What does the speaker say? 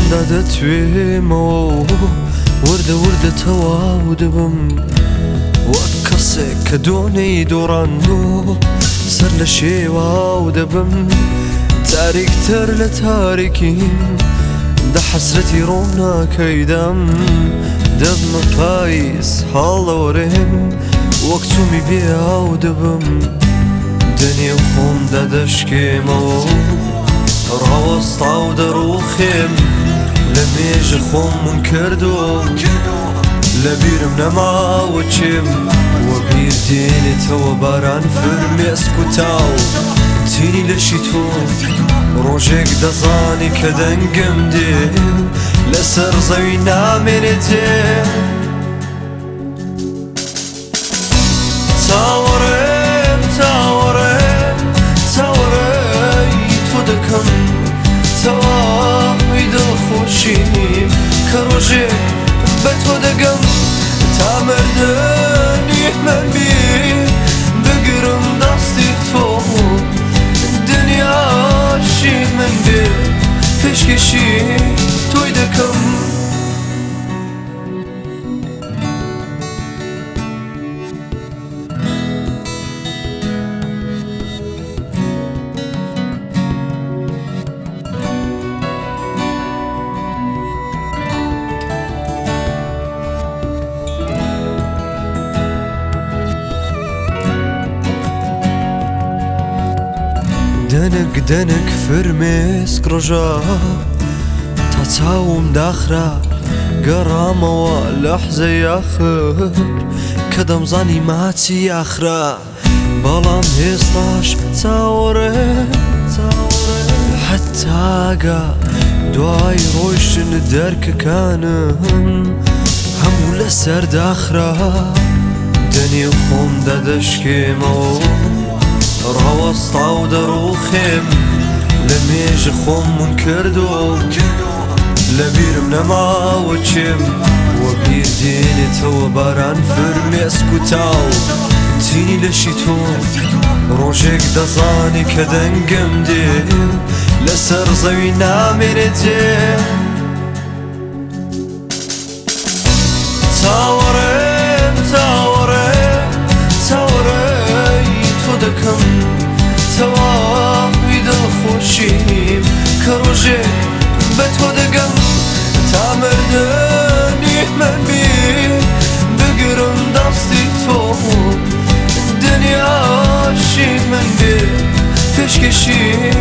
دەتوێمەوە وردە وردە تەواو دەبم وەک کەسێک کە دۆنەی دۆڕاندوو سەر لە شێواو دەبم تاریکتر لە تاریکیم دە حەسرەتی ڕۆناکەیدەم دەبمە پاییز هەڵەوەرێم وەک چوومی بێاو دەبم دنێو خۆمدا دەشکێمەوە ڕاوەستا و دەڕوخێم لە مێژە خۆمم کردووە لە بیرم نەماوە چێم وە بیر دێنێتەوە باران فرمێسک و تاو تینی لەشی تۆ ڕۆژێک دەزانی کە دەنگم دێ لەسەر زەوی نامێنێتێ چاوەڕێم چاوەڕێم چاوەڕێی تۆ دەکەم تەواوی دڵخۆشیم کە ڕۆژێک بە تۆ دەگەم تا مردنی من بی بگرم دەستی تۆ دنیاشی من بێ پێشکەشی تۆی دەکەم دەنک دەنک فرمێسک ڕۆژە تا چاوم داخرا گەڕامەوە لەحزەی ئاخر کە دەمزانی ماچی ئاخرا بەڵام هێستاش چاوەڕێ حەتاگە دوای ڕۆیشتن دەرکەکانم هەموو لەسەر داخرا دەنێو خۆمدا دەشکێمەوە ڕاوەستا و دەڕوخێم لە مێژە خۆمم کردووە لە بیرم نەماوە چێم وە بیر دێنێتەوە باران فرمێسک و تاو تینی لەشی تۆ ڕۆژێک دەزانی کە دەنگم دێ لەسەر زەوی نامێنێتێ چاوەڕێم چاوەڕێم چاوەڕێی تۆ دەکەم تەواوی دڵخۆشیم کە ڕۆژێک بە تۆ دەگەم تا مردنی من بی بگرم دەستی تۆ دنیاشی من بێ پێشکەشی